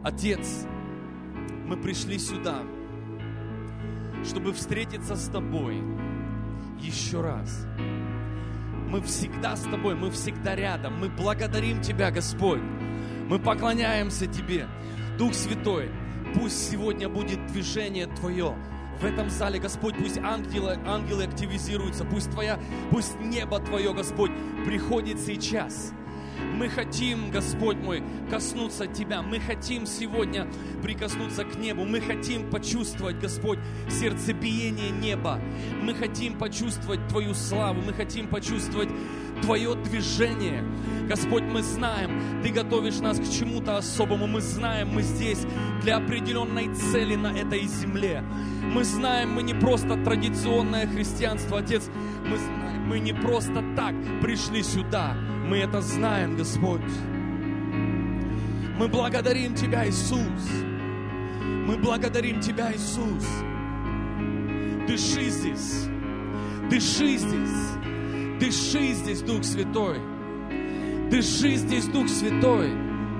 Отец, мы пришли сюда, чтобы встретиться с Тобой еще раз. Мы всегда с Тобой, мы всегда рядом. Мы благодарим Тебя, Господь. Мы поклоняемся Тебе. Дух Святой, пусть сегодня будет движение Твое в этом зале, Господь. Пусть ангелы активизируются. Пусть небо Твое, Господь, приходит сейчас. Мы хотим, Господь мой, коснуться Тебя. Мы хотим сегодня прикоснуться к небу. Мы хотим почувствовать, Господь, сердцебиение неба. Мы хотим почувствовать Твою славу. Мы хотим почувствовать Твое движение. Господь, мы знаем, Ты готовишь нас к чему-то особому. Мы знаем, мы здесь для определенной цели на этой земле. Мы знаем, мы не просто традиционное христианство, Отец. Мы знаем, мы не просто так пришли сюда. Мы это знаем, Господь. Мы благодарим Тебя, Иисус. Мы благодарим Тебя, Иисус. Дыши здесь. Дыши здесь. Дыши здесь, Дух Святой. Дыши здесь, Дух Святой.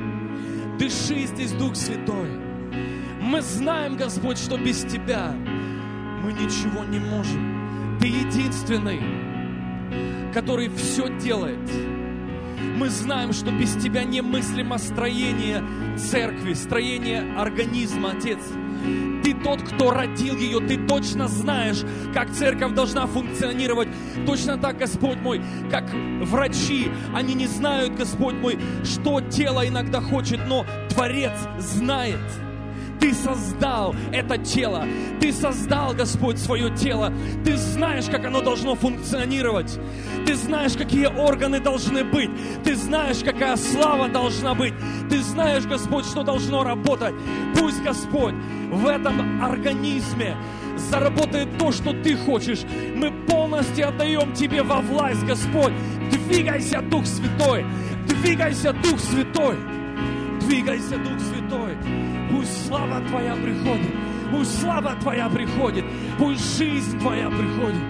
Дыши здесь, Дух Святой. Мы знаем, Господь, что без Тебя мы ничего не можем. Ты единственный, который все делает. Мы знаем, что без Тебя немыслимо строение церкви, строение организма, Отец. Ты тот, кто родил ее, Ты точно знаешь, как церковь должна функционировать. Точно так, Господь мой, как врачи, они не знают, Господь мой, что тело иногда хочет, но Творец знает. Ты создал это тело. Ты создал, Господь, свое тело. Ты знаешь, как оно должно функционировать. Ты знаешь, какие органы должны быть. Ты знаешь, какая слава должна быть. Ты знаешь, Господь, что должно работать. Пусть, Господь, в этом организме заработает то, что Ты хочешь. Мы полностью отдаем Тебе во власть, Господь. Двигайся, Дух Святой. Двигайся, Дух Святой. Двигайся, Дух Святой. Пусть слава Твоя приходит. Пусть слава Твоя приходит. Пусть жизнь Твоя приходит.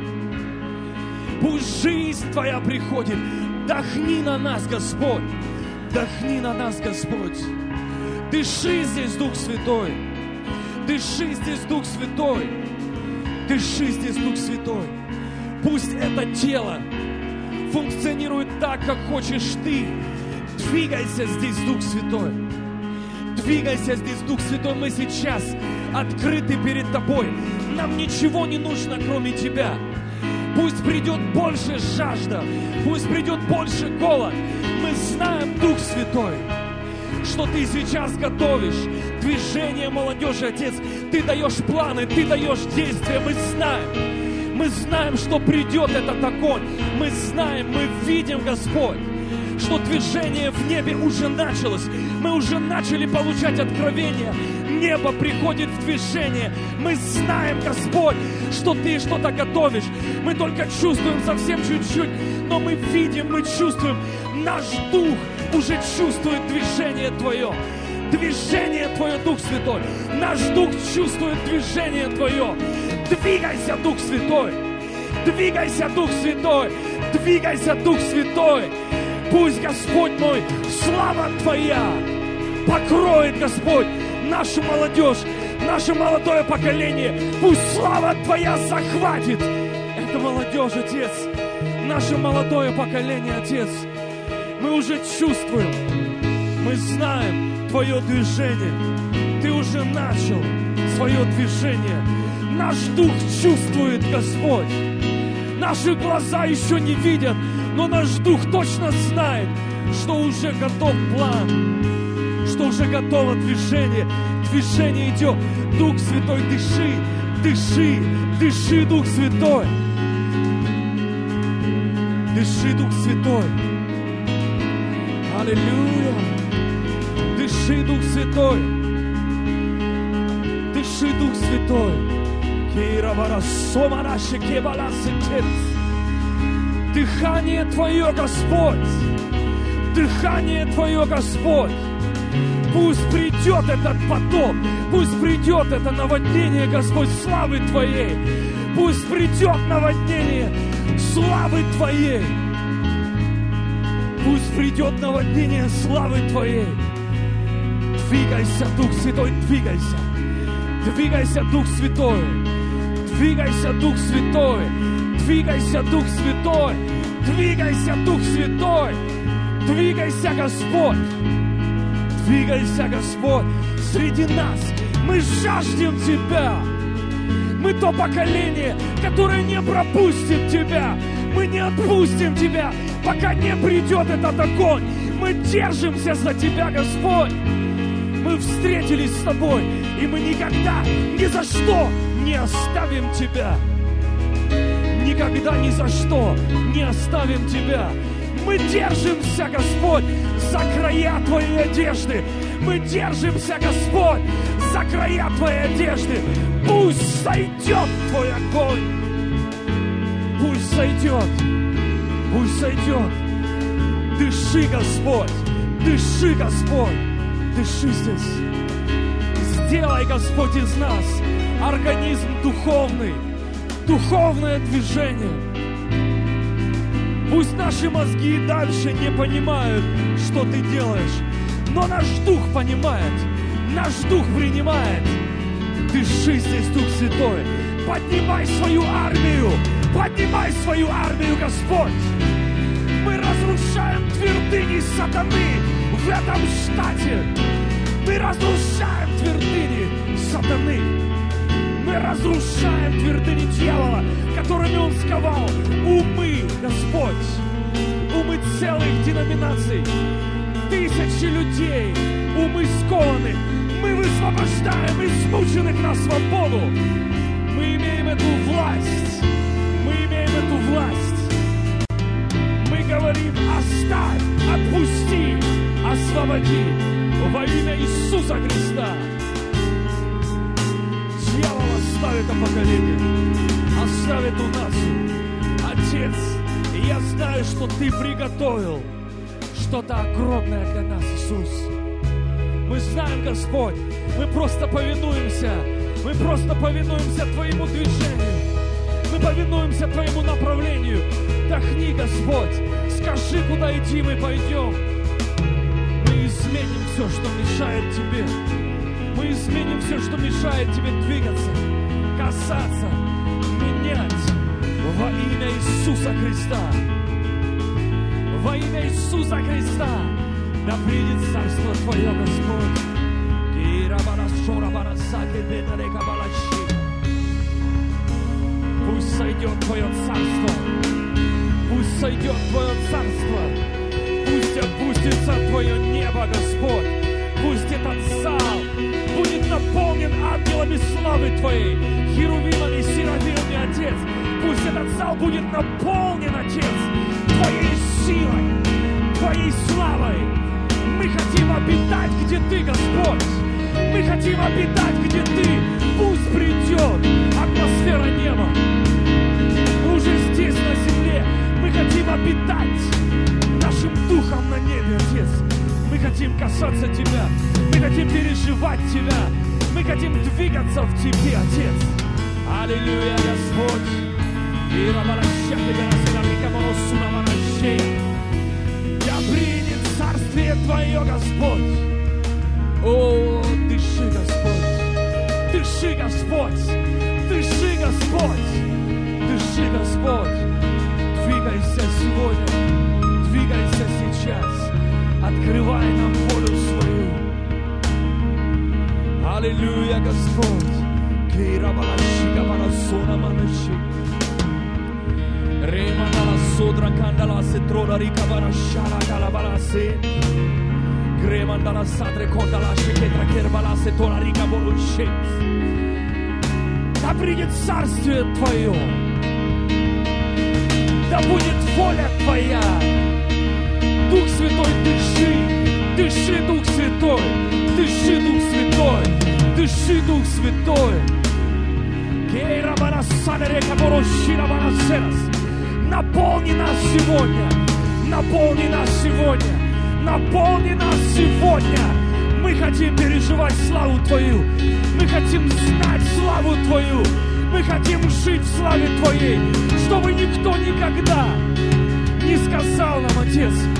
Пусть жизнь Твоя приходит. Дохни на нас, Господь. Дохни на нас, Господь. Дыши здесь, Дух Святой. Дыши здесь, Дух Святой. Дыши здесь, Дух Святой. Пусть это тело функционирует так, как хочешь Ты. Двигайся здесь, Дух Святой. Двигайся здесь, Дух Святой. Мы сейчас открыты перед Тобой. Нам ничего не нужно, кроме Тебя. Пусть придет больше жажда. Пусть придет больше голод. Мы знаем, Дух Святой, что Ты сейчас готовишь движение молодежи, Отец. Ты даешь планы, Ты даешь действия. Мы знаем, что придет этот огонь. Мы знаем, мы видим, Господь, что движение в небе уже началось. Мы уже начали получать откровения. Небо приходит в движение. Мы знаем, Господь, что Ты что-то готовишь. Мы только чувствуем совсем чуть-чуть, но мы видим, мы чувствуем. Наш дух уже чувствует движение Твое. Движение Твое, Дух Святой. Наш дух чувствует движение Твое. Двигайся, Дух Святой. Двигайся, Дух Святой. Двигайся, Дух Святой. Пусть, Господь мой, слава Твоя покроет, Господь, нашу молодежь, наше молодое поколение. Пусть слава Твоя захватит эту молодежь, Отец. Наше молодое поколение, Отец. Мы уже чувствуем, мы знаем Твое движение. Ты уже начал свое движение. Наш дух чувствует, Господь. Наши глаза еще не видят, но наш дух точно знает, что уже готов план, что уже готово движение. Движение идет. Дух Святой, дыши, дыши, дыши, Дух Святой. Дыши, Дух Святой. Аллилуйя. Дыши, Дух Святой. Дыши, Дух Святой. Дыхание Твое, Господь. Дыхание Твое, Господь. Пусть придет этот поток. Пусть придет это наводнение, Господь, славы Твоей. Пусть придет наводнение славы Твоей. Пусть придет наводнение славы Твоей. Двигайся, Дух Святой, двигайся. Двигайся, Дух Святой. Двигайся, Дух Святой. Двигайся, Дух Святой. Двигайся, Дух Святой. Двигайся, Господь. Двигайся, Господь, среди нас. Мы жаждем Тебя. Мы то поколение, которое не пропустит Тебя. Мы не отпустим Тебя, пока не придет этот огонь. Мы держимся за Тебя, Господь. Мы встретились с Тобой, и мы никогда, ни за что не оставим Тебя. Никогда, ни за что не оставим Тебя. Мы держимся, Господь, за края Твоей одежды. Мы держимся, Господь, за края Твоей одежды. Пусть сойдет Твой огонь. Пусть сойдет. Пусть сойдет. Дыши, Господь. Дыши, Господь. Дыши здесь. Сделай, Господь, из нас организм духовный. Духовное движение. Пусть наши мозги и дальше не понимают, что Ты делаешь. Но наш дух понимает. Наш дух принимает. Дыши здесь, Дух Святой. Поднимай свою армию. Поднимай свою армию, Господь. Мы разрушаем твердыни сатаны в этом штате. Мы разрушаем твердыни сатаны. Мы разрушаем твердыни дьявола, которыми он сковал умы, Господь. Умы целых деноминаций. Тысячи людей, умы скованы. Мы высвобождаем измученных на свободу. Мы имеем эту власть. Мы имеем эту власть. Мы говорим: оставь, отпусти, освободи во имя Иисуса Христа. Дьявол, оставь это поколение, оставь эту нацию. Отец, я знаю, что Ты приготовил что-то огромное для нас, Иисус. Мы знаем, Господь, мы просто повинуемся. Мы просто повинуемся Твоему движению. Мы повинуемся Твоему направлению. Вдохни, Господь, скажи, куда идти, мы пойдем. Мы изменим все, что мешает Тебе. Мы изменим все, что мешает Тебе двигаться, касаться, менять во имя Иисуса Христа. Во имя Иисуса Христа да придет Царство Твое, Господь. Пусть сойдет Твое Царство. Пусть сойдет Твое Царство. Пусть опустится Твое небо, Господь. Пусть этот зал будет наполнен ангелами славы Твоей, херувимами, серафимами, Отец. Пусть этот зал будет наполнен, Отец, Твоей силой, Твоей славой. Мы хотим обитать, где Ты, Господь. Мы хотим обитать, где Ты. Пусть придет атмосфера неба. Мы уже здесь, на земле. Мы хотим обитать нашим духом на небе, Отец. Мы хотим касаться Тебя. Мы хотим переживать Тебя. Мы хотим двигаться в Тебе, Отец. Аллилуйя, Господь. Да принят Царствие Твое, Господь. О, дыши, Господь. Дыши, Господь. Дыши, Господь. Дыши, Господь. Двигайся сегодня. Двигайся сейчас. Открывай нам волю свою. Аллилуйя, Господь. Remandala sodra candala se trola ricavara shala calabara se Gremandala sadre condala sheketra кербала se тола рикаволу шет. Да придет Царствие Твое. Да будет воля Твоя. Дух Святой, дыши. Дыши, Дух Святой. Дыши, Дух Святой. Дыши, Дух Святой. Наполни нас сегодня. Наполни нас сегодня. Наполни нас сегодня. Мы хотим переживать славу Твою. Мы хотим знать славу Твою. Мы хотим жить в славе Твоей, чтобы никто никогда не сказал нам, Отец, мы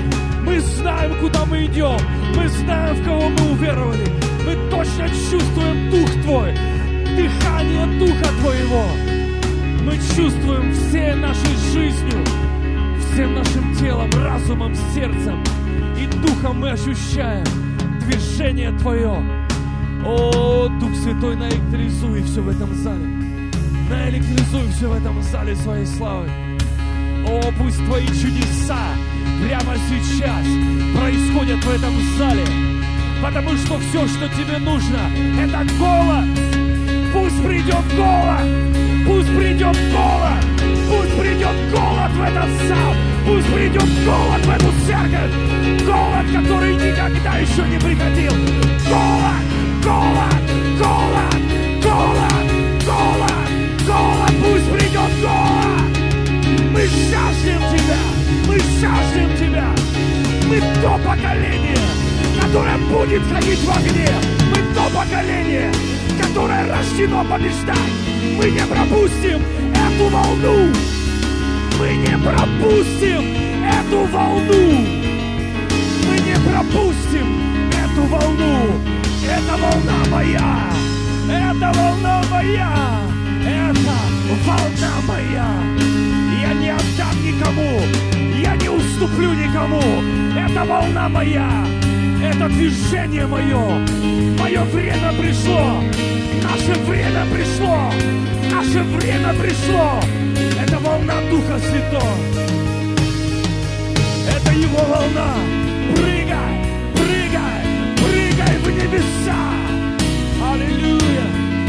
Мы знаем, куда мы идем. Мы знаем, в кого мы уверовали. Мы точно чувствуем Дух Твой, дыхание Духа Твоего. Мы чувствуем всей нашей жизнью, всем нашим телом, разумом, сердцем и Духом мы ощущаем движение Твое. О, Дух Святой, наэлектризуй все в этом зале. Наэлектризуй все в этом зале своей славой. О, пусть Твои чудеса прямо сейчас происходят в этом зале. Потому что все, что Тебе нужно, это голос. Пусть придет голос. Пусть придет голос. Пусть придет голод в этот зал. Пусть придет голод в эту церковь. Голод, который никогда еще не приходил. Голод, голод, голод, голод, голод, голод. Пусть придет голод. Мы жаждем Тебя. Мы жаждем Тебя. Мы то поколение, которое будет ходить в огне. Мы то поколение, которое рождено побеждать. Мы не пропустим эту волну. Мы не пропустим эту волну. Мы не пропустим эту волну. Это волна моя. Это волна моя. Это волна моя. Я не отдам никому. Я не уступлю никому. Это волна моя. Это движение мое. Мое время пришло. Наше время пришло. Наше время пришло. Это волна Духа Святого. Это Его волна. Прыгай, прыгай, прыгай в небеса. Аллилуйя.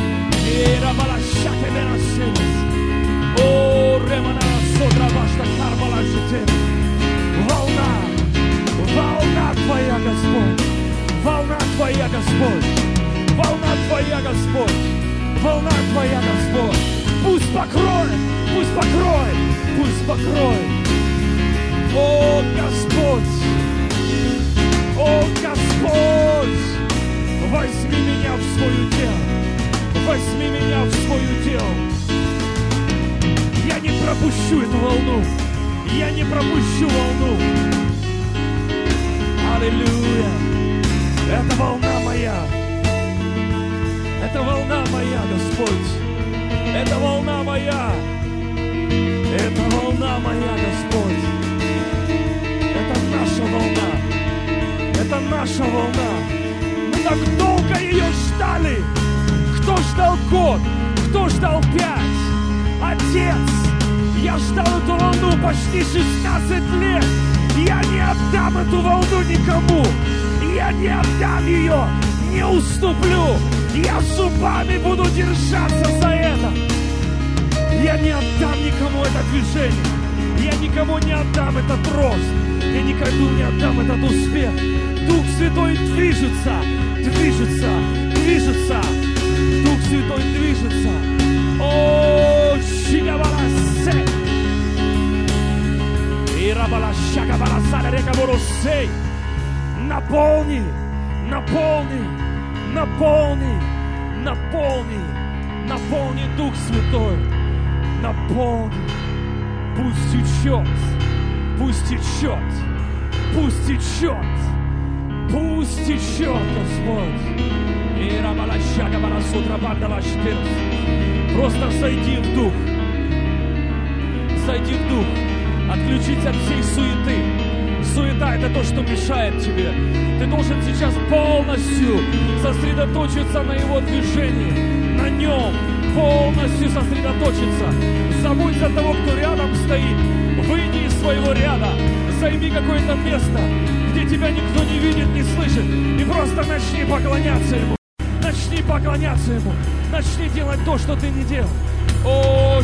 О, ремана содра ваша карбала житет. Волна, волна Твоя, Господь. Волна Твоя, Господь. Волна Твоя, Господь. Волна Твоя, Господь. Пусть покроет, пусть покроет, пусть покроет. О, Господь. О, Господь. Возьми меня в свое дело. Возьми меня в свое дело. Я не пропущу эту волну. Я не пропущу волну. Аллилуйя. Это волна моя. Это волна моя, Господь. Это волна моя. Это волна моя, Господь. Это наша волна. Это наша волна. Мы так долго ее ждали. Кто ждал год? Кто ждал 5? Отец, я ждал эту волну почти 16 лет. Я не отдам эту волну никому. Я не отдам ее, не уступлю. Я зубами буду держаться за это. Я не отдам никому это движение. Я никому не отдам этот рост. Я никому не отдам этот успех. Дух Святой движется, движется, движется. Дух Святой движется. О, Шигабаласе. Ирабалашагабаласаля рекаборосей. Наполни, наполни, наполни, наполни, наполни, Дух Святой, наполни. Пусть течет, пусть течет, пусть течет, пусть течет, Господь. Просто зайди в Дух, зайди в Дух, отключись от всей суеты. Суета — это то, что мешает тебе. Ты должен сейчас полностью сосредоточиться на Его движении, на Нем, полностью сосредоточиться. Забудь за того, кто рядом стоит. Выйди из своего ряда, займи какое-то место, где тебя никто не видит, не слышит, и просто начни поклоняться Ему. Начни поклоняться Ему. Начни делать то, что ты не делал. О,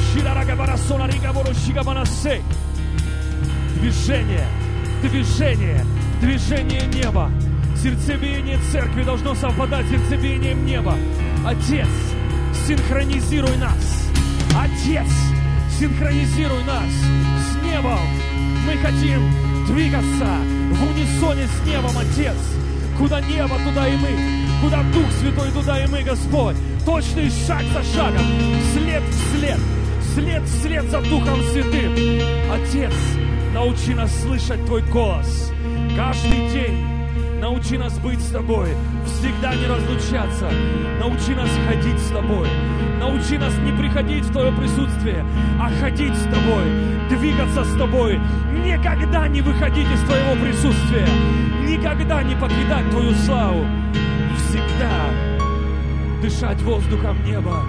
движение. Движение, движение неба. Сердцебиение церкви должно совпадать с сердцебиением неба. Отец, синхронизируй нас. Отец, синхронизируй нас с небом. Мы хотим двигаться в унисоне с небом, Отец. Куда небо, туда и мы. Куда Дух Святой, туда и мы, Господь. Точный шаг за шагом, след в след, след вслед за Духом Святым. Отец, научи нас слышать Твой голос, Каждый день научи нас быть с Тобой, всегда не разлучаться. Научи нас ходить с Тобой. Научи нас не приходить в Твое присутствие, а ходить с Тобой, двигаться с Тобой. Никогда не выходить из Твоего присутствия. Никогда не покидать Твою славу. Всегда дышать воздухом неба.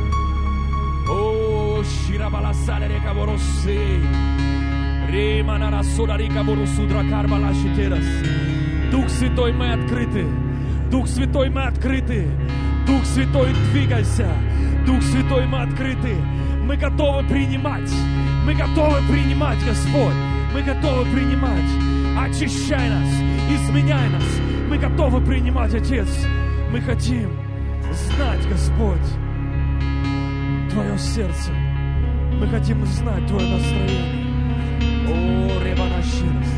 О, Ширабаласале река Боросей. Риманара Сударика Борусудра Карбалашитерас. Дух Святой, мы открыты. Дух Святой, мы открыты. Дух Святой, двигайся. Дух Святой, мы открыты. Мы готовы принимать. Мы готовы принимать, Господь. Мы готовы принимать. Очищай нас, изменяй нас. Мы готовы принимать, Отец. Мы хотим знать, Господь, Твое сердце. Мы хотим знать Твое настроение. О, Ребанашинас.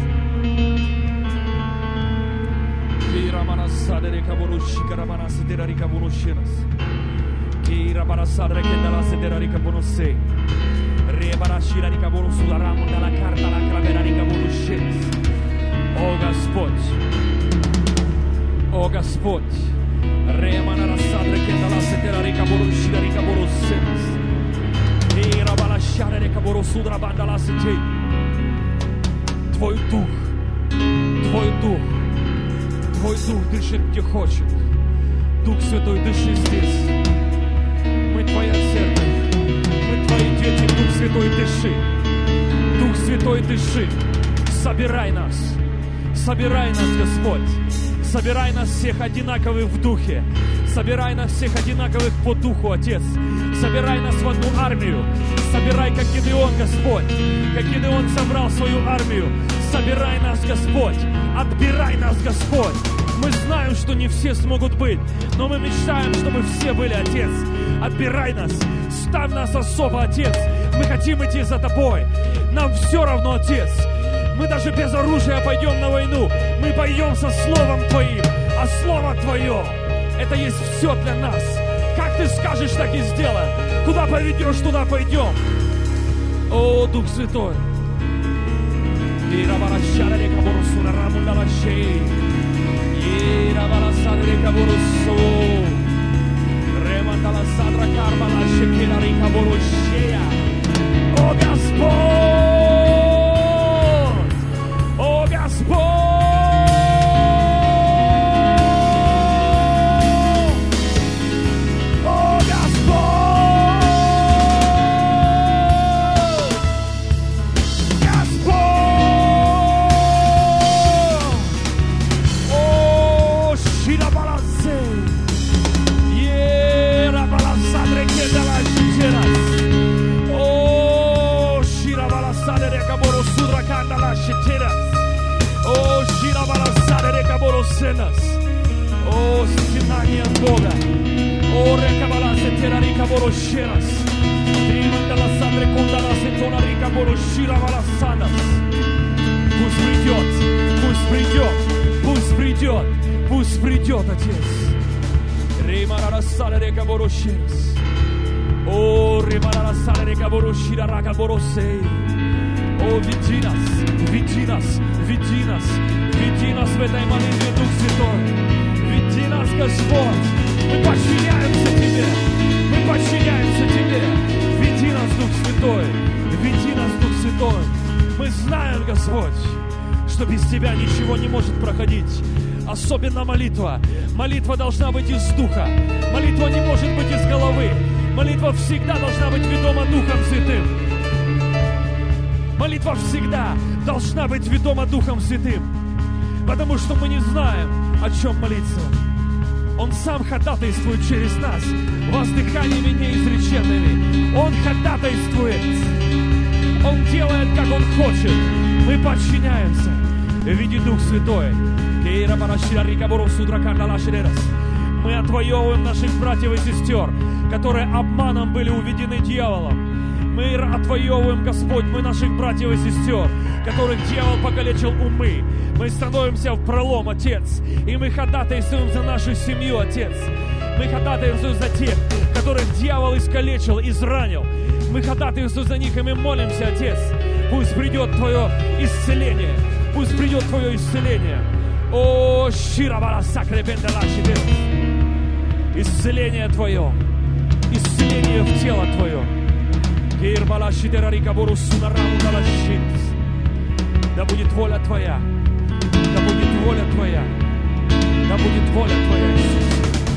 Раманасада река Борушика Раманасидера река Борушинас. Раманасада река река Борусей. Ребанашира река Борусуда Рамунда la карта la кравера река Борушинас. О Господь, о Господь, Реманасада река река Борушida река Борусинас. Раманашара река Борусуда Раманда la Ситей. Твой Дух, Твой Дух. Твой Дух дышит где хочет. Дух Святой, дыши здесь. Мы Твоя церковь. Мы Твои дети. Дух Святой, дыши. Дух Святой, дыши. Собирай нас. Собирай нас, Господь. Собирай нас всех одинаковых в духе. Собирай нас всех одинаковых по духу, Отец. Собирай нас в одну армию. Собирай, как Гидеон, Господь. Как Гидеон собрал свою армию. Собирай нас, Господь. Отбирай нас, Господь. Мы знаем, что не все смогут быть, но мы мечтаем, чтобы все были, Отец. Отбирай нас. Ставь нас особо, Отец. Мы хотим идти за Тобой. Нам все равно, Отец. Мы даже без оружия пойдем на войну. Мы пойдем со Словом Твоим. А Слово Твое — это есть все для нас. Как Ты скажешь, так и сделаем. Куда поведешь, туда пойдем. О, Дух Святой. О Господь! О Господь! О Господь! О, стенание Бога. О, рекабаласе терарика борощерас. Тримандаласандре кундаласе рика борощира валасанас. Пусть придет, пусть придет, пусть придет, пусть придет, Отец. Римарасале река борощерас. О, римарасале река борощира рака боросей. О, веди нас, веди нас, веди нас, веди нас в этой молитве, Дух Святой. Веди нас, Господь. Мы подчиняемся Тебе. Мы подчиняемся Тебе. Веди нас, Дух Святой. Веди нас, Дух Святой. Мы знаем, Господь, что без Тебя ничего не может проходить. Особенно молитва. Молитва должна быть из духа. Молитва не может быть из головы. Молитва всегда должна быть ведома Духом Святым. Молитва всегда должна быть ведома Духом Святым, потому что мы не знаем, о чем молиться. Он сам ходатайствует через нас воздыханиями неизреченными. Он ходатайствует. Он делает, как Он хочет. Мы подчиняемся. Веди, Дух Святой. Мы отвоевываем наших братьев и сестер, которые обманом были уведены дьяволом. Мы отвоевываем, Господь, мы наших братьев и сестер, которых дьявол покалечил умы. Мы становимся в пролом, Отец, и мы ходатайствуем за нашу семью, Отец. Мы ходатайствуем за тех, которых дьявол искалечил, изранил. Мы ходатайствуем за них, и мы молимся, Отец. Пусть придет Твое исцеление, пусть придет Твое исцеление. О, исцеление Твое, исцеление в тело Твое. Да будет воля Твоя, да будет воля Твоя, да будет воля Твоя, Иисус.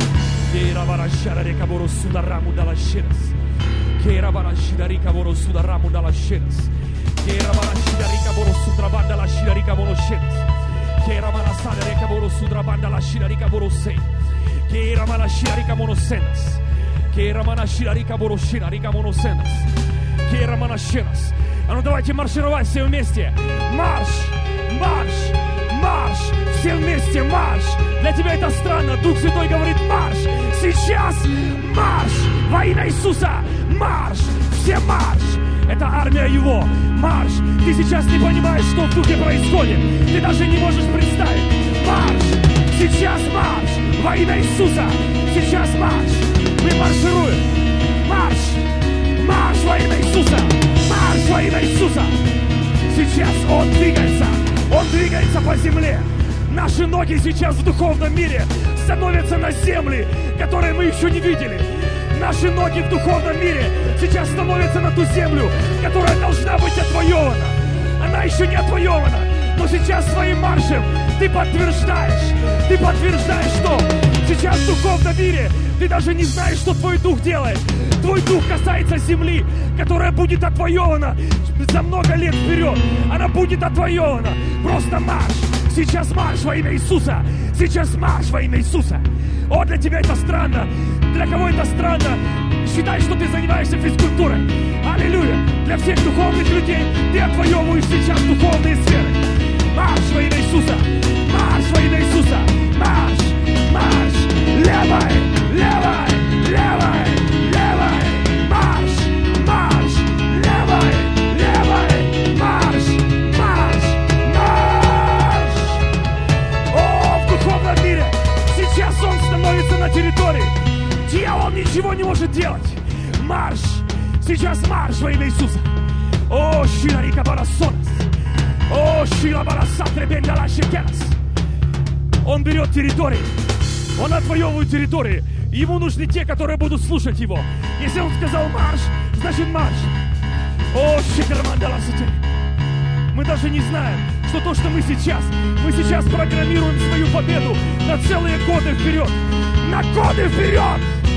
А ну давайте маршировать все вместе. Марш, марш, марш. Все вместе марш. Для тебя это странно. Дух Святой говорит марш. Сейчас марш. Во имя Иисуса марш. Все марш. Это армия Его. Марш. Ты сейчас не понимаешь, что в духе происходит. Ты даже не можешь представить. Марш. Сейчас марш. Во имя Иисуса. Сейчас марш. Мы маршируем. Марш. Марш во имя Иисуса. Марш во имя Иисуса. Сейчас Он двигается. Он двигается по земле. Наши ноги сейчас в духовном мире становятся на земли, которые мы еще не видели. Наши ноги в духовном мире сейчас становятся на ту землю, которая должна быть отвоевана. Она еще не отвоевана, но сейчас своим маршем ты подтверждаешь, что сейчас в духовном мире ты даже не знаешь, что твой дух делает. Твой дух касается земли, которая будет отвоевана за много лет вперед. Она будет отвоевана. Просто марш. Сейчас марш во имя Иисуса. Сейчас марш во имя Иисуса. О, для тебя это странно. Для кого это странно? Считай, что ты занимаешься физкультурой. Аллилуйя. Для всех духовных людей ты отвоевываешь сейчас духовные сферы. Марш во имя Иисуса. Марш во имя Иисуса. Марш. Марш. Левой. Левой. Левой. Левой. Марш. Марш. Левой. Левой. Марш. Марш. Марш. О, в духовном мире сейчас он становится на территории. Дьявол ничего не может делать. Марш. Сейчас марш во имя Иисуса. О, Ширарика Барасонас. О, Шира Барасатре Бендала Шекерас. Он берет территории. Он отвоевывает территории. Ему нужны те, которые будут слушать его. Если он сказал марш, значит марш. О, Шикармандала Сите. Мы даже не знаем, что то, что мы сейчас программируем свою победу на целые годы вперед. На годы вперед!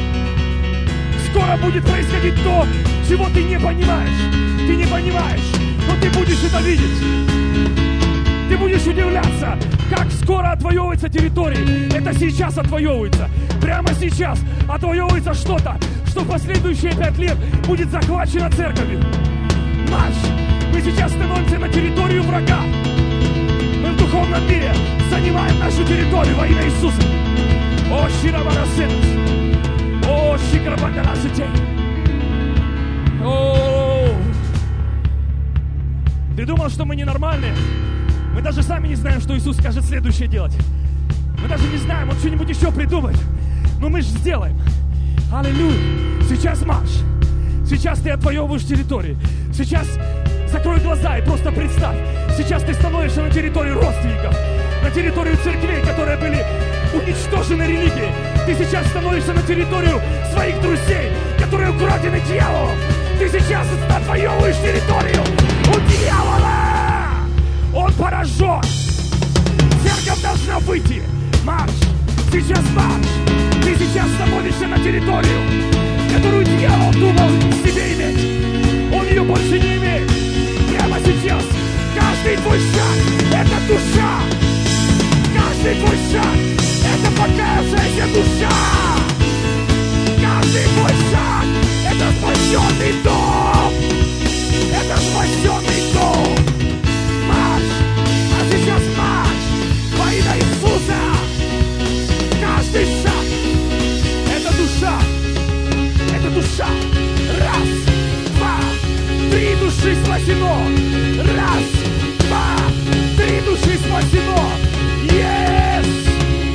Скоро будет происходить то, чего ты не понимаешь. Ты не понимаешь, но ты будешь это видеть. Ты будешь удивляться, как скоро отвоевывается территория. Это сейчас отвоевывается. Прямо сейчас отвоевывается что-то, что в последующие 5 лет будет захвачено церковью. Марш! Мы сейчас становимся на территорию врага. Мы в духовном мире занимаем нашу территорию во имя Иисуса. О, Ширабарасенас! О, Шикрабандараситей! О! Ты думал, что мы ненормальные? Мы даже сами не знаем, что Иисус скажет следующее делать. Мы даже не знаем, Он что-нибудь еще придумает. Но мы же сделаем. Аллилуйя! Сейчас марш. Сейчас ты отвоевываешь территорию. Сейчас закрой глаза и просто представь. Сейчас ты становишься на территории родственников, на территорию церквей, которые были уничтожены религией. Ты сейчас становишься на территорию своих друзей, которые украдены дьяволом. Ты сейчас отвоевываешь территорию у дьявола. Он поражен. Церковь должна выйти. Марш. Сейчас марш. Ты сейчас становишься на территорию, которую дьявол думал себе иметь. Он ее больше не имеет. Прямо сейчас каждый твой шаг — это душа. Каждый твой шаг — это покаявшаяся душа. Каждый твой шаг — это спасенный дом. Это спасенный дом. Марш. А сейчас марш во имя Иисуса. Каждый шаг — это душа. Это душа. Раз, два, три души спасено. Раз, два, три души спасено. Есть!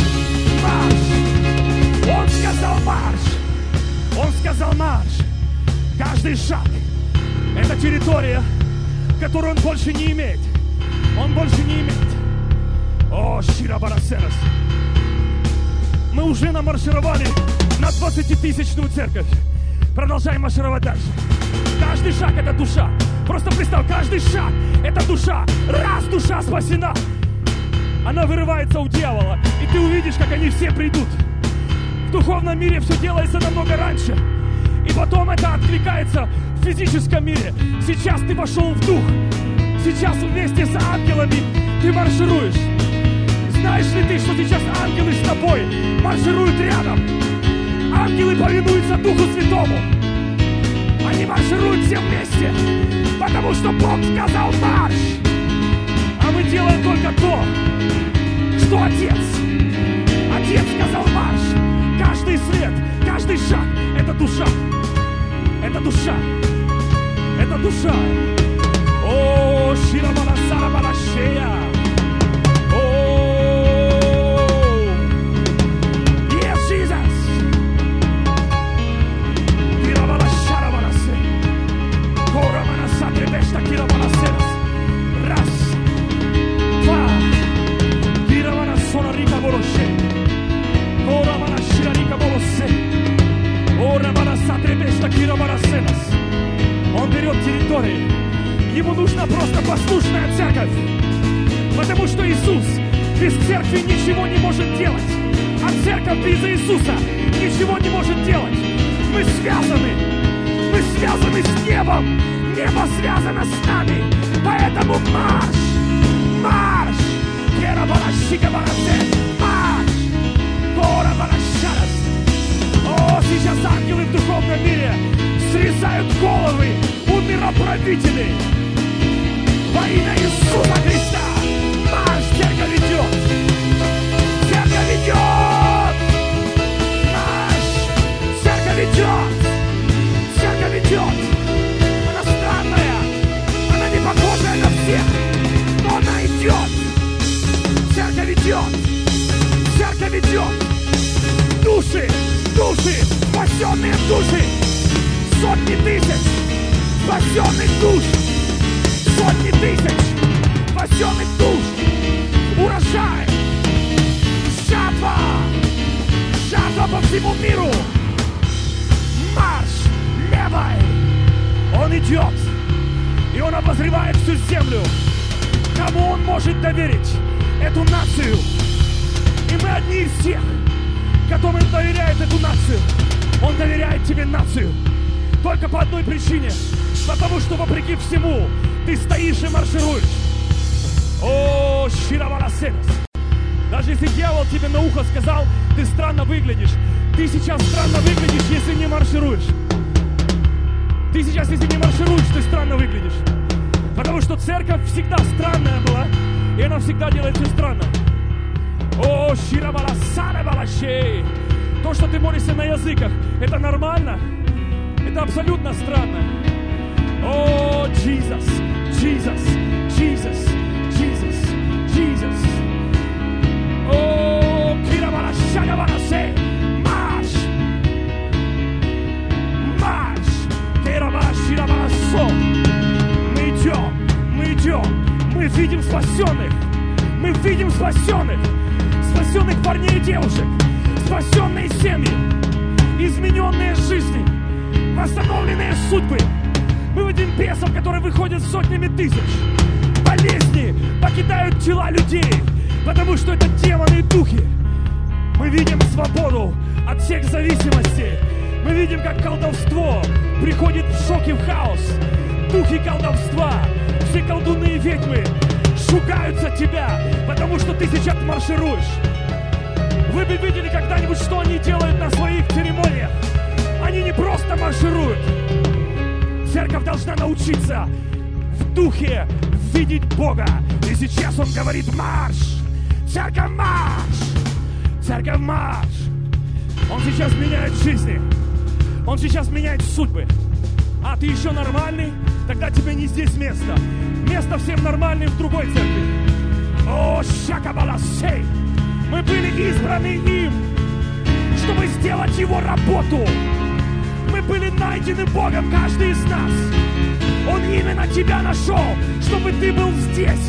Марш! Он сказал марш! Он сказал марш! Каждый шаг — это территория, которую он больше не имеет. Он больше не имеет. О, Ширабарасерас. Мы уже намаршировали на 20-тысячную церковь. Продолжаем маршировать дальше. Каждый шаг — это душа. Просто представь, каждый шаг — это душа. Раз душа спасена, она вырывается у дьявола. И ты увидишь, как они все придут. В духовном мире все делается намного раньше. И потом это откликается в физическом мире. Сейчас ты вошел в дух. Сейчас вместе с ангелами ты маршируешь. Знаешь ли ты, что сейчас ангелы с тобой маршируют рядом? Ангелы повинуются Духу Святому. Они маршируют все вместе, потому что Бог сказал марш. А мы делаем только то, что Отец. Отец сказал марш. Каждый свет, каждый шаг — это душа. Это душа. Это душа. О, Ширабарасарабарашея. Раз, два, Виравана Сонарика Волоше, Орамана Ширарика Волосе, Орамана Сатребешта Киравана Сенас. Он берет территории. Ему нужна просто послушная церковь. Потому что Иисус без церкви ничего не может делать. А церковь без Иисуса ничего не может делать. Мы связаны. Мы связаны с небом. Небо связано с нами. Поэтому марш! Марш! Марш! О, сейчас ангелы в духовном мире срезают головы у мироправителей. Во имя Иисуса Христа! Марш! Церковь идет! Церковь идет! Марш! Церковь идет! Церковь идет! Похожая на всех, но она идет. Церковь идет. Церковь идет. Души, души, спасенные души. Сотни тысяч спасенных душ. Сотни тысяч спасенных душ. Урожай. Жатва. Жатва по всему миру. Марш левой. Он идет. И он обозревает всю землю. Кому он может доверить эту нацию? И мы одни из тех, которым доверяет эту нацию. Он доверяет тебе нацию. Только по одной причине. Потому что вопреки всему ты стоишь и маршируешь. О, Шираварасенас. Даже если дьявол тебе на ухо сказал, ты странно выглядишь. Ты сейчас странно выглядишь, если не маршируешь. Ты сейчас, если не маршируешь, ты странно выглядишь. Потому что церковь всегда странная была, и она всегда делает все странно. О, Ширабарасарабарашей. То, что ты молишься на языках, это нормально? Это абсолютно странно. О, Иисус, Иисус, Иисус, Иисус, Иисус. О, Кирабарашарабарашей. Марш! Марш! Мы идем, мы видим спасенных, мы видим спасенных парней и девушек, спасенные семьи, измененные жизни, восстановленные судьбы. Мы видим бесов, которые выходят сотнями тысяч. Болезни покидают тела людей, потому что это демоны и духи. Мы видим свободу от всех зависимостей. Мы видим, как колдовство приходит в шок и в хаос. Духи колдовства, все колдуны и ведьмы шугаются от тебя, потому что ты сейчас маршируешь. Вы бы видели когда-нибудь, что они делают на своих церемониях? Они не просто маршируют. Церковь должна научиться в духе видеть Бога. И сейчас Он говорит: марш! Церковь, марш! Церковь, марш! Он сейчас меняет жизни. Он сейчас меняет судьбы. А ты еще нормальный? Тогда тебе не здесь место. Место всем нормальным в другой церкви. О, Шакабаласей! Мы были избраны им, чтобы сделать Его работу. Мы были найдены Богом, каждый из нас. Он именно тебя нашел, чтобы ты был здесь.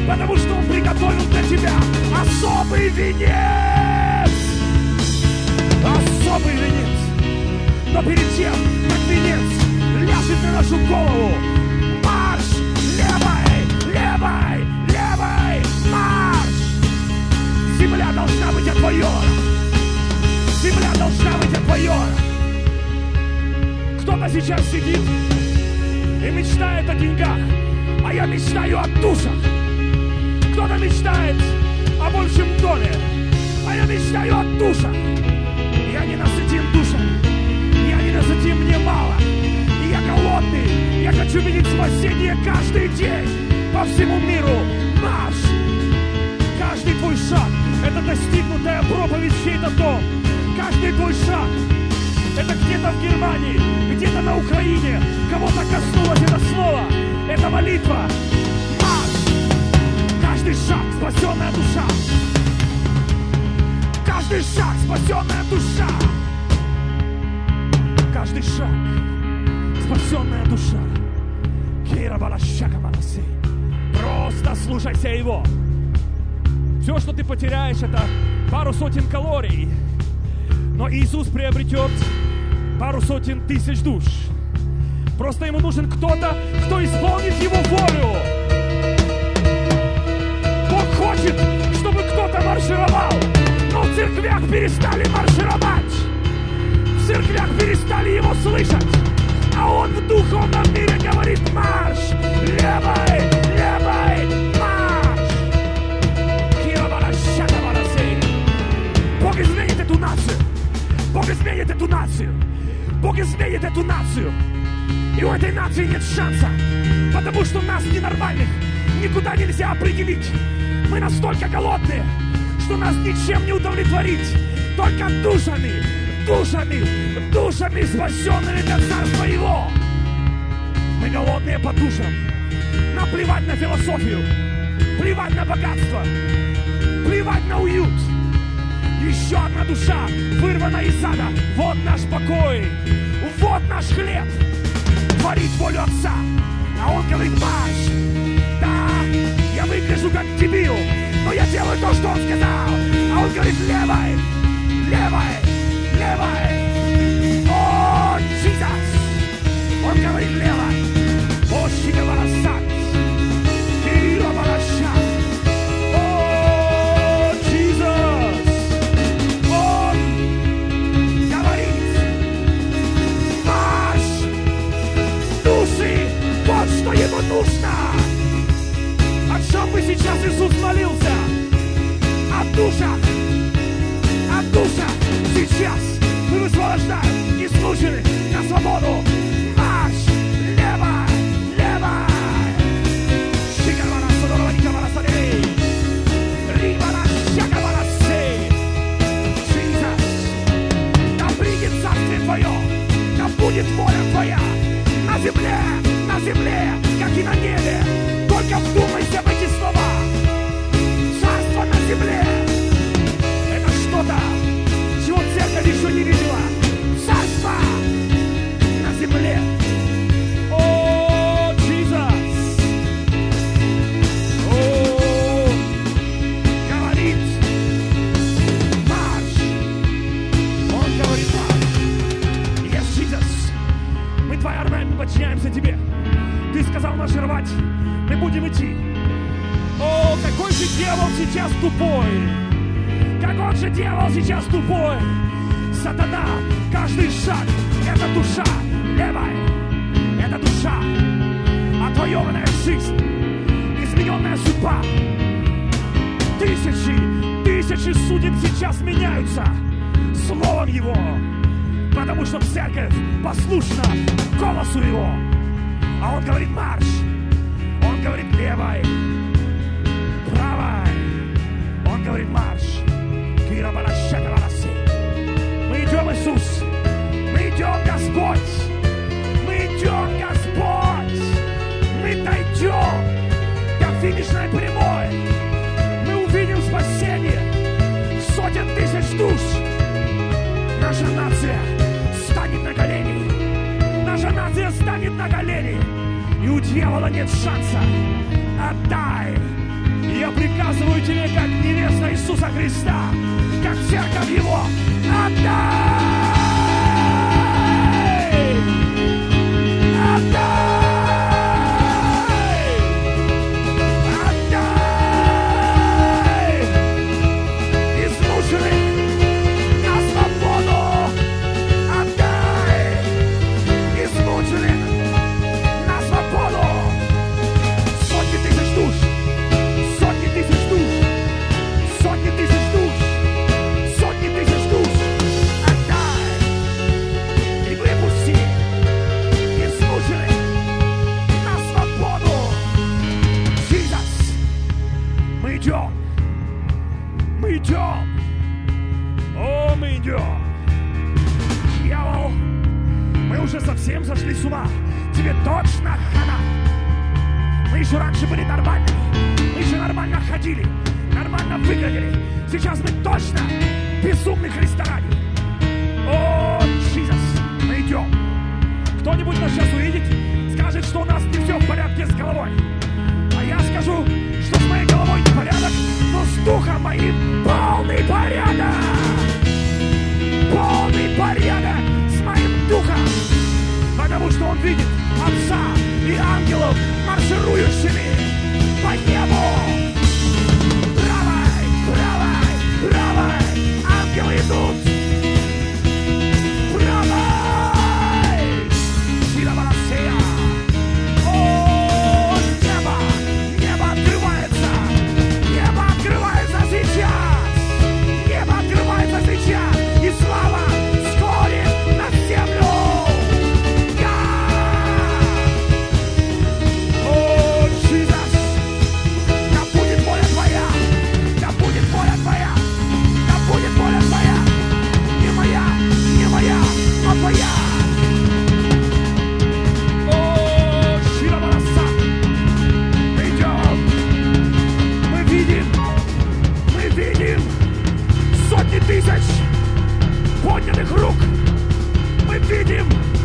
потому что Он приготовил для тебя особый венец. Особый венец. Но перед тем, как венец ляжет на нашу голову, марш! Левой, левой, левой, марш! Земля должна быть отвоевана. Земля должна быть отвоевана. Кто-то сейчас сидит и мечтает о деньгах, а я мечтаю о душах. Кто-то мечтает о большем доме, а я мечтаю о душах. Я не насытим душами, я не насытим, мне мало. И я голодный, я хочу видеть спасение каждый день по всему миру. Марш! Каждый твой шаг — это достигнутая проповедь в чей-то дом. Каждый твой шаг — это где-то в Германии, где-то на Украине. Кого-то коснулось это слово, это молитва. Марш! Каждый шаг — спасенная душа. Каждый шаг — спасенная душа. Каждый шаг — спасенная душа. Просто слушайся Его. Все, что ты потеряешь, это пару сотен калорий. Но Иисус приобретет пару сотен тысяч душ. Просто Ему нужен кто-то, кто исполнит Его волю. Бог хочет, чтобы кто-то маршировал, но в церквях перестали маршировать. В церквях перестали Его слышать. А Он в духовном мире говорит: марш! Левой, левой, марш! Бог изменит эту нацию. Бог изменит эту нацию. Бог изменит эту нацию. И у этой нации нет шанса, потому что нас, ненормальных, никуда нельзя определить. Мы настолько голодные, что нас ничем не удовлетворить. Только душами, душами, душами, спасенными для Царства Его. Мы голодные по душам. Наплевать на философию, плевать на богатство, плевать на уют. Еще одна душа вырвана из ада. Вот наш покой, вот наш хлеб. Творить волю Отца. А Он говорит: марш! Да, я выгляжу как дебил, но я делаю то, что Он сказал. А Он говорит: левой, левой, левой. О, Иисус! Он говорит: левой. О, Шигаварасан! Кирабарашан! О, Иисус! Он говорит: марш! Души! Вот что Ему нужно! О чем бы сейчас Иисус молился? О душах! О душах! Сейчас мы высвобождаем измученных на свободу! Марш! Лево! Лево! Шикарварасадорваникаварасадей! Риварашакаварасей! Иисус! Да придет царствие Твое! Да будет воля Твоя! На земле, как и на небе! Только вдумайся в эти слова! Царство на земле! Это что-то, чего церковь еще не видела. Царство на земле. О, Иисус! О, говорит: марш! Он говорит: марш! Yes, Иисус! Мы Твоя армия, мы подчиняемся Тебе. Ты сказал маршировать, мы будем идти. О, какой же дьявол сейчас тупой! Какой же дьявол сейчас тупой! Сатана, каждый шаг — это душа. Левая — это душа. Отвоеванная жизнь, измененная судьба. Тысячи судеб сейчас меняются словом Его, потому что церковь послушна голосу Его. А Он говорит: марш! Он говорит: левой, правой. Он говорит: марш! Мы идем, Иисус! Мы идем, Господь! Мы идем, Господь! Мы дойдем до финишной прямой! Мы увидим спасение сотен тысяч душ! Наша нация станет на колени! Наша нация станет на колени! И у дьявола нет шанса! Отдай! Я приказываю тебе, как невеста Иисуса Христа, как церковь Его, отдай! Совсем сошли с ума. Тебе точно хана. Мы еще раньше были нормальными. Мы еще нормально ходили. Нормально выглядели. Сейчас мы точно в безумных ресторанах. О, Иисус, мы идем. Кто-нибудь нас сейчас увидит, скажет, что у нас не все в порядке с головой. А я скажу, что с моей головой не порядок, но с духом моим полный порядок. Полный порядок с моим духом. Потому что он видит Отца и ангелов, марширующими по небу. Правой, правой, правой, ангелы идут. Правой, сила Валасея. О, небо, небо открывается. Небо открывается сейчас. Небо открывается сейчас. И слава сходит на землю. Твоя. О, Шира Баласа. Мы идем. Мы видим сотни тысяч поднятых рук. Мы видим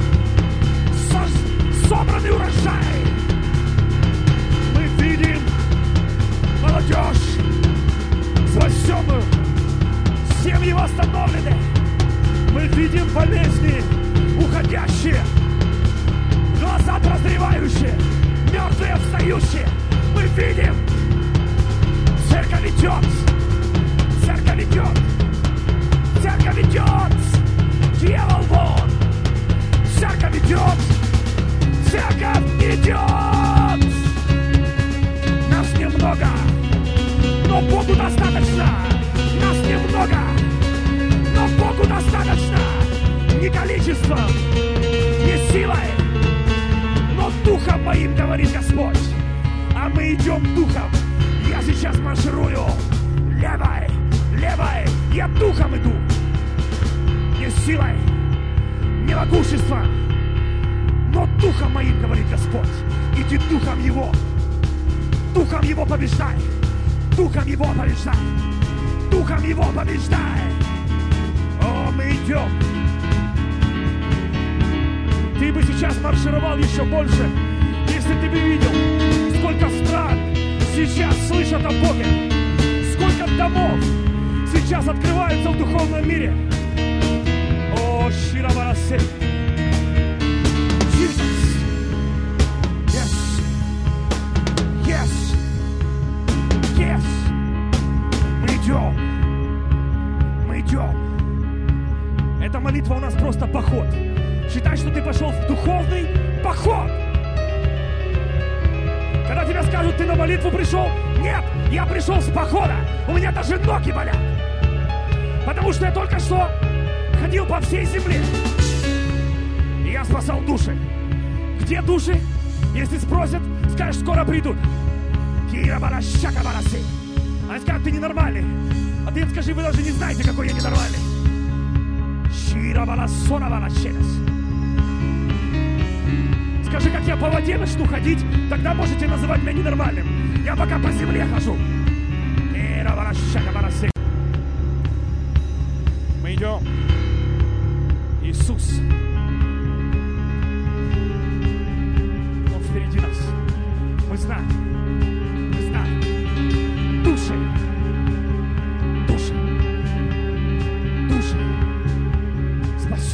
собранный урожай. Мы видим молодежь спасенную, семьи восстановлены. Мы видим болезни, уходящие, глаза прозревающие, мертвые встающие. Мы видим, церковь идет, церковь идет, церковь идет, дьявол вон, церковь идет, церковь идет. Нас немного, но Богу достаточно, нас немного. Но Богу достаточно не количеством, не силой, но духом моим, говорит Господь. А мы идем духом. Я сейчас марширую левой, левой. Я духом иду. Не силой, не могуществом, но духом моим, говорит Господь. Иди духом Его. Духом Его побеждай. Духом Его побеждай. Духом Его побеждай. О, мы идем. Ты бы сейчас маршировал еще больше, если ты бы видел, сколько стран сейчас слышат о Боге, сколько домов сейчас открываются в духовном мире. О, Шира Варасе. Jesus. Yes. Yes. Yes. Мы идем. Мы идем. Эта молитва у нас просто поход. Считай, что ты пошел в духовный поход. Когда тебе скажут, ты на молитву пришел, нет, я пришел с похода. У меня даже ноги болят. Потому что я только что ходил по всей земле. И я спасал души. Где души? Если спросят, скажешь, скоро придут. Они скажут, ты ненормальный. А ты им скажи, вы даже не знаете, какой я ненормальный. Скажи, как я по воде начну ходить, тогда можете называть меня ненормальным. Я пока по земле хожу. Мы идем. Иисус. Он впереди нас. Мы знаем. Мы знаем.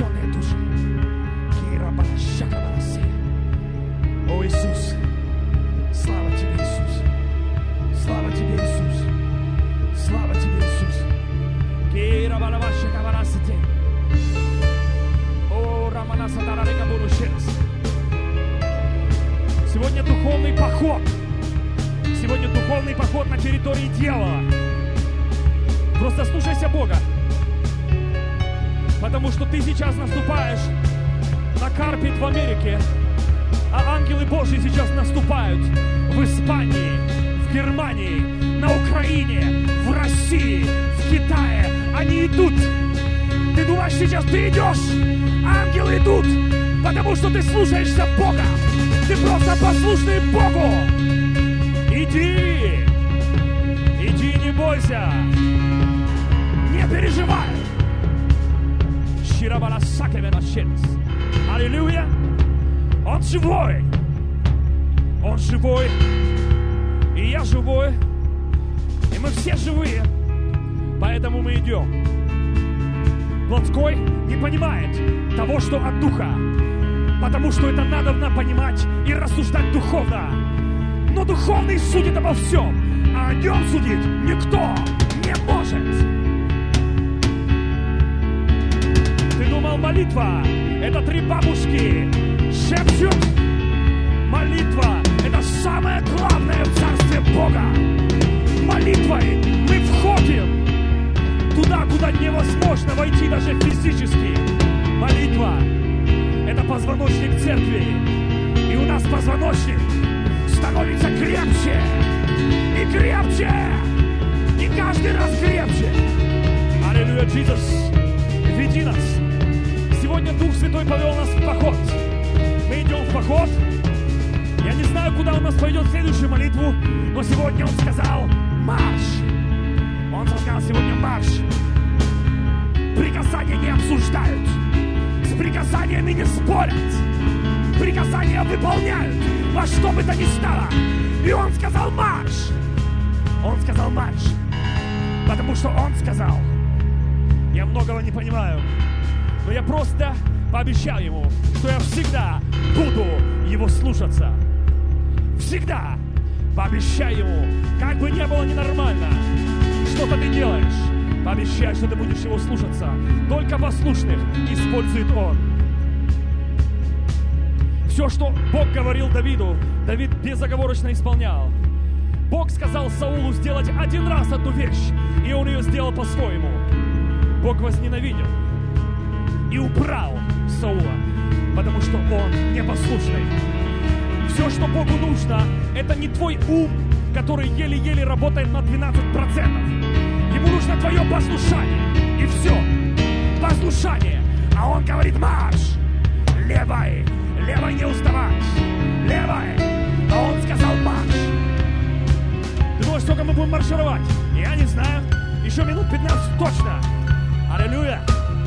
обреченные души. О, Иисус, слава Тебе, Иисус. Слава Тебе, Иисус. Слава Тебе, Иисус. О, сегодня духовный поход. Сегодня духовный поход на территории дьявола. Просто слушайся Бога. Потому что ты сейчас наступаешь на карпет в Америке, а ангелы Божьи сейчас наступают в Испании, в Германии, на Украине, в России, в Китае. Они идут. Ты думаешь, сейчас ты идешь? Ангелы идут, потому что ты слушаешься Бога. Ты просто послушный Богу. Иди. Иди, не бойся. Не переживай. Аллилуйя. Он живой. Он живой. И я живой. И мы все живые. Поэтому мы идем. Плотской не понимает того, что от Духа. Потому что это надо понимать и рассуждать духовно. Но духовный судит обо всем. А о нем судить никто не может. Ты думал, молитва — это 3 бабушки шепчут? Молитва — это самое главное в Царстве Бога. Молитвой мы входим туда, куда невозможно войти даже физически. Молитва — это позвоночник церкви. И у нас позвоночник становится крепче и крепче. И каждый раз крепче. Аллилуйя, Иисус, веди нас. Сегодня Дух Святой повел нас в поход. Мы идем в поход. Я не знаю, куда он нас поведет в следующую молитву, но сегодня он сказал марш. Он сказал сегодня марш. Приказания не обсуждают. С приказаниями не спорят. Приказания выполняют во что бы то ни стало. И он сказал марш. Он сказал марш. Потому что он сказал. Я многого не понимаю, но я просто пообещал ему, что я всегда буду его слушаться. Всегда пообещай ему, как бы ни было ненормально, что-то ты делаешь, пообещай, что ты будешь его слушаться. Только послушных использует он. Все, что Бог говорил Давиду, Давид безоговорочно исполнял. Бог сказал Саулу сделать 1 раз одну вещь, и он ее сделал по-своему. Бог возненавидел и убрал Саула, потому что он непослушный. Все, что Богу нужно, это не твой ум, который еле-еле работает на 12%. Ему нужно твое послушание. И все. Послушание. А он говорит марш. Левой. Левой не уставать. Левой. А он сказал марш. Ты думаешь, сколько мы будем маршировать? Я не знаю. Еще минут 15 точно. Аллилуйя.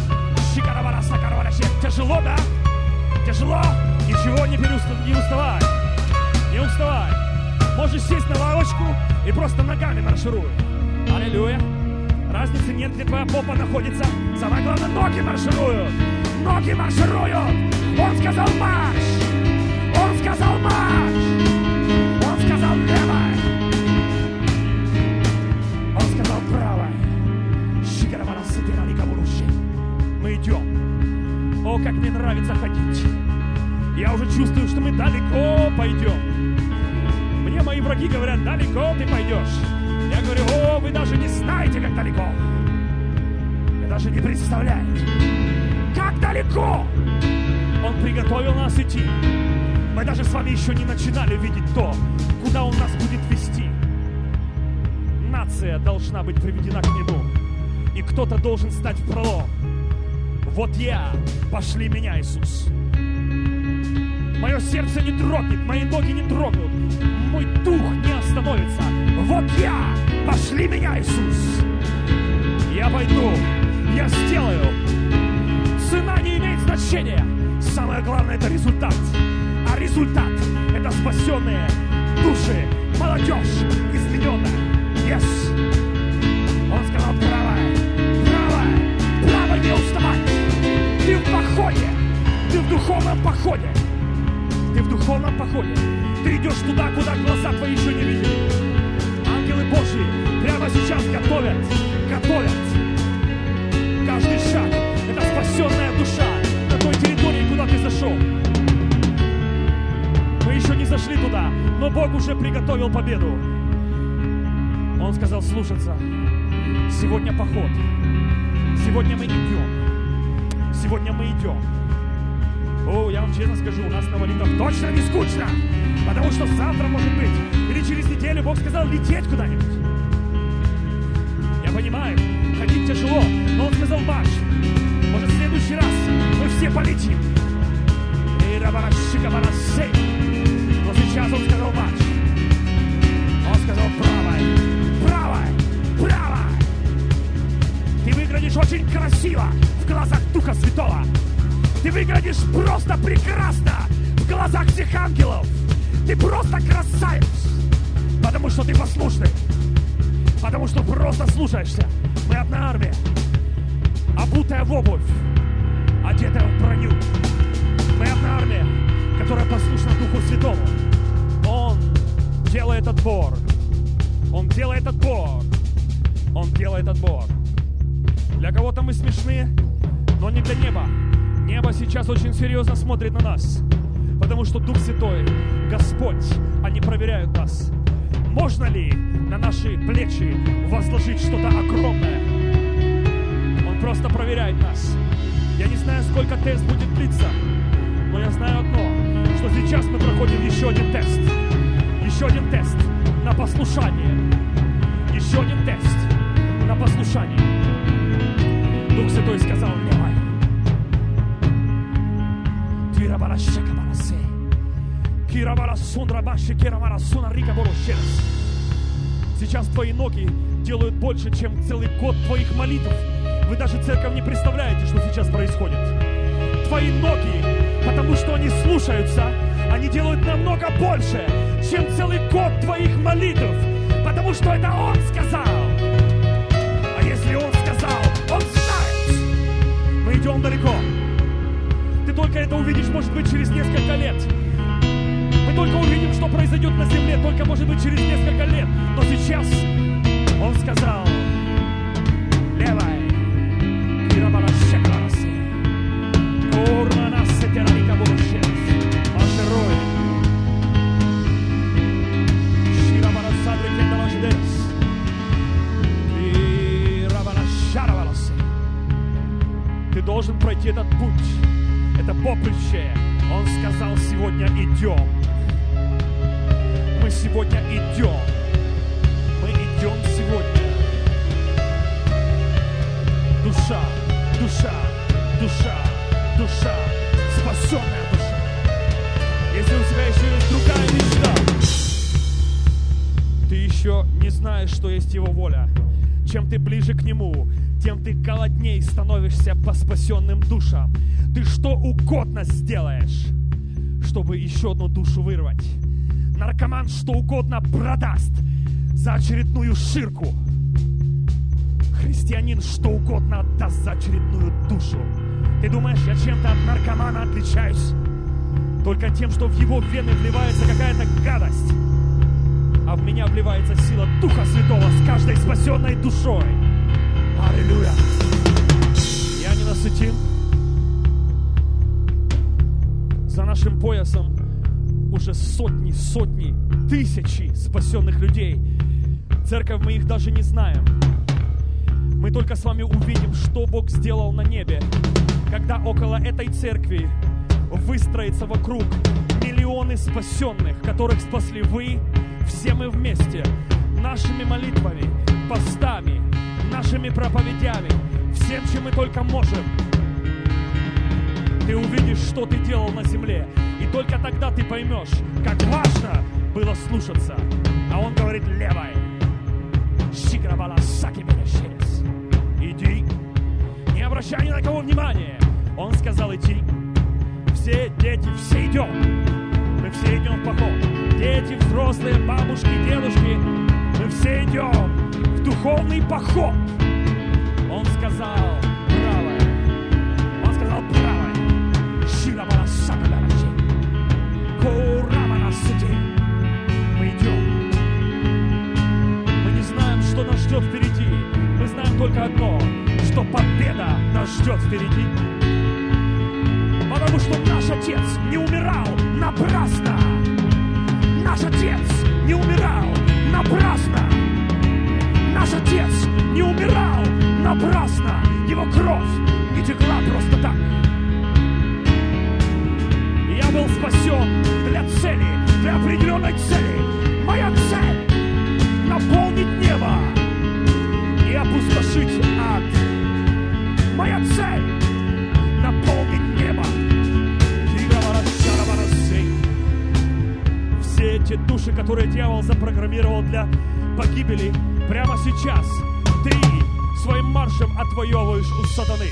Тяжело, да? Тяжело? Ничего, не уставай. Не уставай. Можешь сесть на лавочку и просто ногами маршируй. Аллилуйя. Разницы нет, где твоя попа находится. Самое главное, ноги маршируют. Ноги маршируют. Он сказал марш. Он сказал марш. Он сказал левой. Он сказал правой. Мы идем. О, как мне нравится ходить. Я уже чувствую, что мы далеко пойдем. Мне мои враги говорят, далеко ты пойдешь. Я говорю, о, вы даже не знаете, как далеко. Вы даже не представляете, как далеко Он приготовил нас идти. Мы даже с вами еще не начинали видеть то, куда Он нас будет вести. Нация должна быть приведена к Нему. И кто-то должен стать в пролом. Вот я, пошли меня, Иисус. Мое сердце не дрогнет, мои ноги не дрогнут, мой дух не остановится. Вот я, пошли меня, Иисус. Я пойду, я сделаю. Цена не имеет значения. Самое главное — это результат. А результат — это спасенные души, молодежь измененная. Yes. Он сказал, правая, правая, правая, не уставать. Ты в поход. походе. Ты в духовном походе. Ты в духовном походе. Ты идешь туда, куда глаза твои еще не видели. Ангелы Божьи прямо сейчас готовят. Каждый шаг — это спасенная душа на той территории, куда ты зашел. Мы еще не зашли туда, но Бог уже приготовил победу. Он сказал слушаться. Сегодня поход. Сегодня мы идем. Сегодня мы идем. О, я вам честно скажу, у нас на молитвах точно не скучно. Потому что завтра, может быть, или через неделю Бог сказал лететь куда-нибудь. Я понимаю, ходить тяжело, но Он сказал марш. Может, в следующий раз мы все полетим. Но сейчас Он сказал марш. Он сказал правой. Ты выглядишь очень красиво в глазах Духа Святого. Ты выглядишь просто прекрасно в глазах всех ангелов. Ты просто красавец, потому что ты послушный, потому что просто слушаешься. Мы одна армия, обутая в обувь, одетая в броню. Мы одна армия, которая послушна Духу Святому. Он делает отбор. Он делает отбор. Он делает отбор. Для кого-то мы смешные, но не для неба. Небо сейчас очень серьезно смотрит на нас, потому что Дух Святой, Господь, они проверяют нас. Можно ли на наши плечи возложить что-то огромное? Он просто проверяет нас. Я не знаю, сколько тест будет длиться, но я знаю одно, что сейчас мы проходим еще один тест. Еще один тест на послушание. Еще один тест на послушание. Дух Святой сказал: левой. Сейчас твои ноги делают больше, чем целый год твоих молитв. Вы даже церковь не представляете, что сейчас происходит. Твои ноги, потому что они слушаются, они делают намного больше, чем целый год твоих молитв. Потому что это Он сказал. А если Он сказал, Он знает. Мы идем далеко. Ты только это увидишь, может быть, через несколько лет. Мы только увидим, что произойдет на земле, только, может быть, через несколько лет. Но сейчас Он сказал: левой. Ты должен пройти этот путь. Это поприще. Он сказал: сегодня идем. Мы сегодня идем. Мы идем сегодня. Душа, душа, душа, душа, спасенная душа. Если у тебя еще есть другая мечта, ты еще не знаешь, что есть Его воля. Чем ты ближе к Нему, тем ты голодней становишься по спасенным душам. Ты что угодно сделаешь, чтобы еще одну душу вырвать. Наркоман что угодно продаст за очередную ширку. Христианин что угодно отдаст за очередную душу. Ты думаешь, я чем-то от наркомана отличаюсь? Только тем, что в его вены вливается какая-то гадость, а в меня вливается сила Духа Святого с каждой спасенной душой. Аллилуйя! Я не насытим. За нашим поясом уже сотни, тысячи спасенных людей. Церковь, мы их даже не знаем. Мы только с вами увидим, что Бог сделал на небе, когда около этой церкви выстроится вокруг миллионы спасенных, которых спасли вы, все мы вместе, нашими молитвами, постами, нашими проповедями, всем, чем мы только можем. Ты увидишь, что ты делал на земле, и только тогда ты поймешь, как важно было слушаться. А Он говорит: левой. Иди. Не обращай ни на кого внимания. Он сказал идти. Все дети, все идем. Мы все идем в поход. Дети, взрослые, бабушки, дедушки. Мы все идем в духовный поход. Он сказал правой. Он сказал правой. спасен для цели, для определенной цели. Моя цель — наполнить небо и опустошить ад. Моя цель — наполнить небо. Все эти души, которые дьявол запрограммировал для погибели, прямо сейчас ты своим маршем отвоевываешь у сатаны.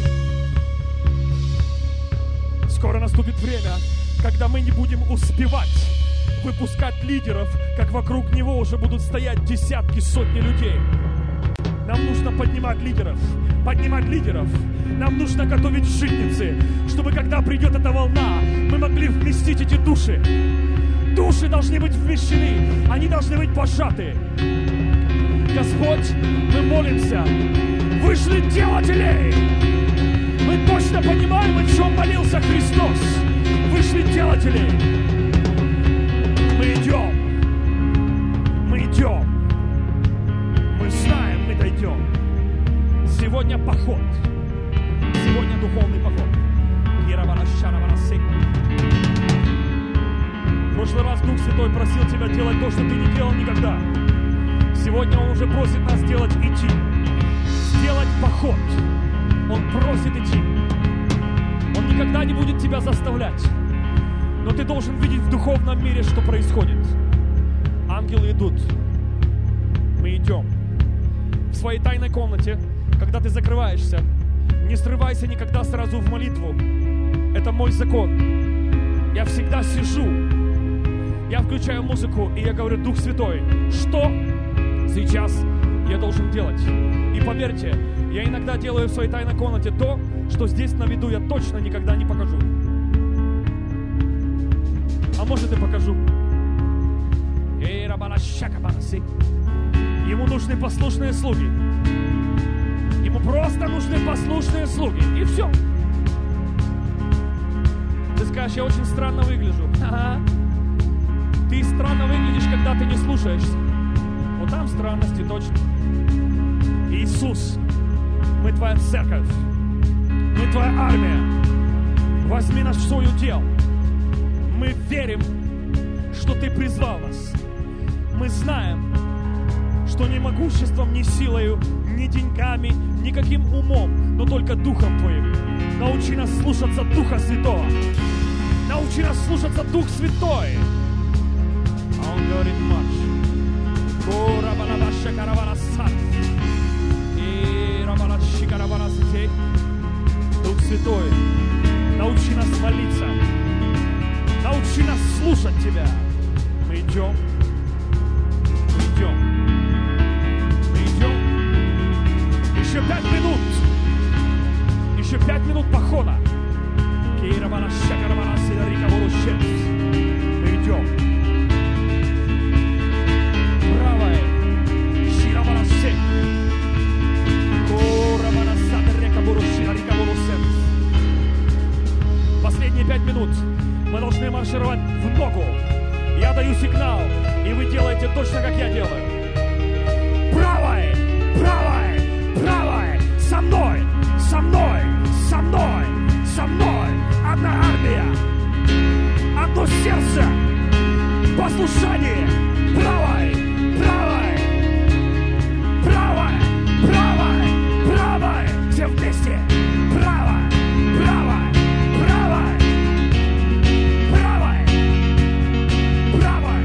Скоро наступит время, когда мы не будем успевать выпускать лидеров, как вокруг него уже будут стоять десятки, сотни людей. Нам нужно поднимать лидеров, поднимать лидеров. Нам нужно готовить житницы, чтобы когда придет эта волна, мы могли вместить эти души. Души должны быть вмещены, они должны быть пожаты. Господь, мы молимся, вышли делателей. Мы точно понимаем, о чем молился Христос. Вышли делателей. Мы идем. Мы идем. Мы знаем, мы дойдем. Сегодня поход. Сегодня духовный поход. В прошлый раз Дух Святой просил тебя делать то, что ты не делал никогда. Сегодня Он уже просит нас сделать идти. Сделать поход. Он просит идти. Он никогда не будет тебя заставлять. Но ты должен видеть в духовном мире, что происходит. Ангелы идут. Мы идем. В своей тайной комнате, когда ты закрываешься, не срывайся никогда сразу в молитву. Это мой закон. Я всегда сижу. Я включаю музыку, и я говорю: Дух Святой, что сейчас я должен делать? И поверьте, я иногда делаю в своей тайной комнате то, что здесь на виду я точно никогда не покажу. А может, и покажу. Ему нужны послушные слуги. Ему просто нужны послушные слуги. И все. Ты скажешь: я очень странно выгляжу. Ага. Ты странно выглядишь, когда ты не слушаешься. Вот там странности точно. Иисус, мы Твоя церковь, мы Твоя армия. Возьми нас в свой удел. Мы верим, что Ты призвал нас. Мы знаем, что ни могуществом, ни силою, ни деньгами, никаким умом, но только Духом Твоим. Научи нас слушаться Духа Святого. Научи нас слушаться Дух Святой. А Он говорит: марш. Дух Святой, научи нас молиться. Научи нас слушать Тебя. Мы идем. Мы идем. Мы идем. Еще 5 минут. Еще 5 минут похода. Мы идем. Правая. Последние 5 минут мы должны маршировать в ногу. Я даю сигнал, и вы делаете точно, как я делаю. Правой, правой, правой. Со мной, со мной, со мной, со мной. Одна армия, одно сердце, послушание. Правой, правой, правой, правой, правой. Все вместе. Правой, правой, правой, правой, правой.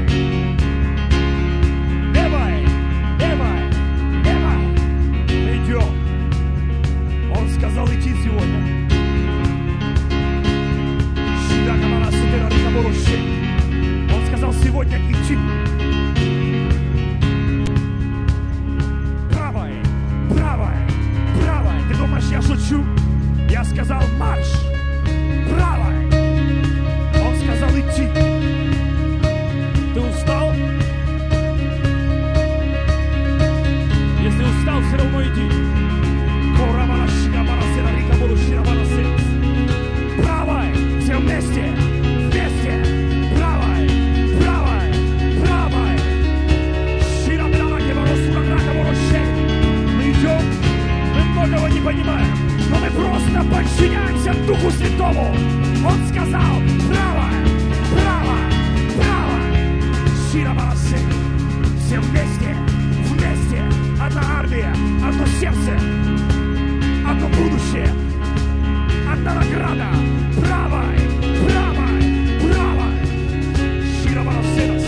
Левой, левой, левой. Мы идем. Он сказал идти сегодня. Он сказал сегодня идти. Правой, правой, правой. Ты думаешь, я шучу? Я сказал марш. Правой. Он сказал идти. Ты устал? Если устал, все равно иди. Правой. Все вместе. Вместе. Правой. Правой. Правой. Мы идем. Мы многого не понимаем, но мы просто подчиняемся Духу Святому. Он сказал: правой. Все вместе, вместе, одна армия, одно сердце, одно будущее, одна награда. Правой, правой, правой. Широмарасенас.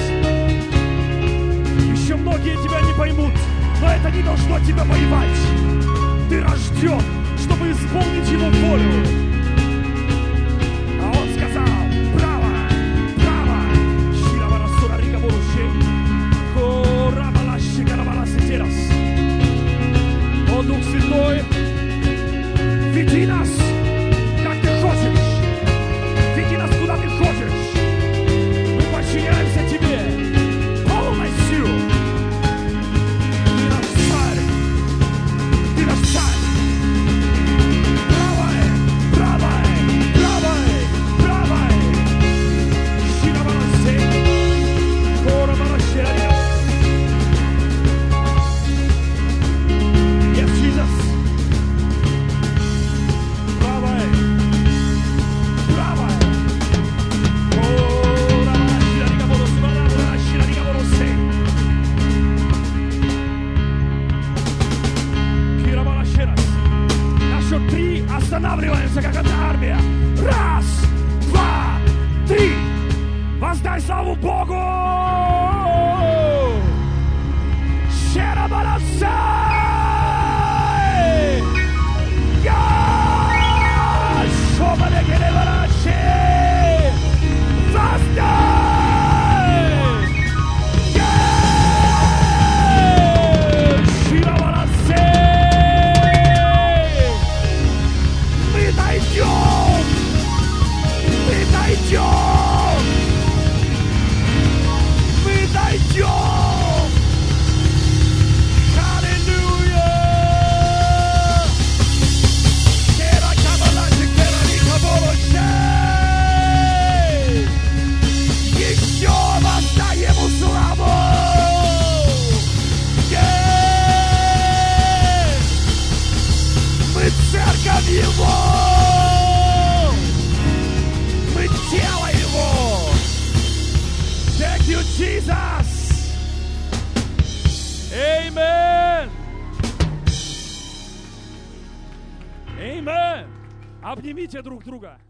Еще многие тебя не поймут, но это не должно тебя воевать. Ты рожден, чтобы исполнить его волю. А он сказал: право, право. Широмарасура рикабурушей. Корабалаши карабаласетерас. О, Дух Святой, веди нас, как ты хочешь. Веди нас, куда ты хочешь. Мы подчиняемся тебе полностью. Ты наш царь. Ты наш царь. Правой, правой, правой, правой. Широмарасей. Корабалаши. Yes, Jesus. Правой, правой. На счет 3 останавливаемся, как одна армия. Раз, два, три. Воздай славу Богу! Шерабарасай! Я! Шобалегелевараши! Воздай! Я! Ширабарасай! Мы дойдем! Мы дойдем! Мы дойдем! Аллилуйя! Еще воздай ему славу! Мы церковь его! Мы тело его! Thank you, Jesus! Amen. Amen. Обнимите друг друга.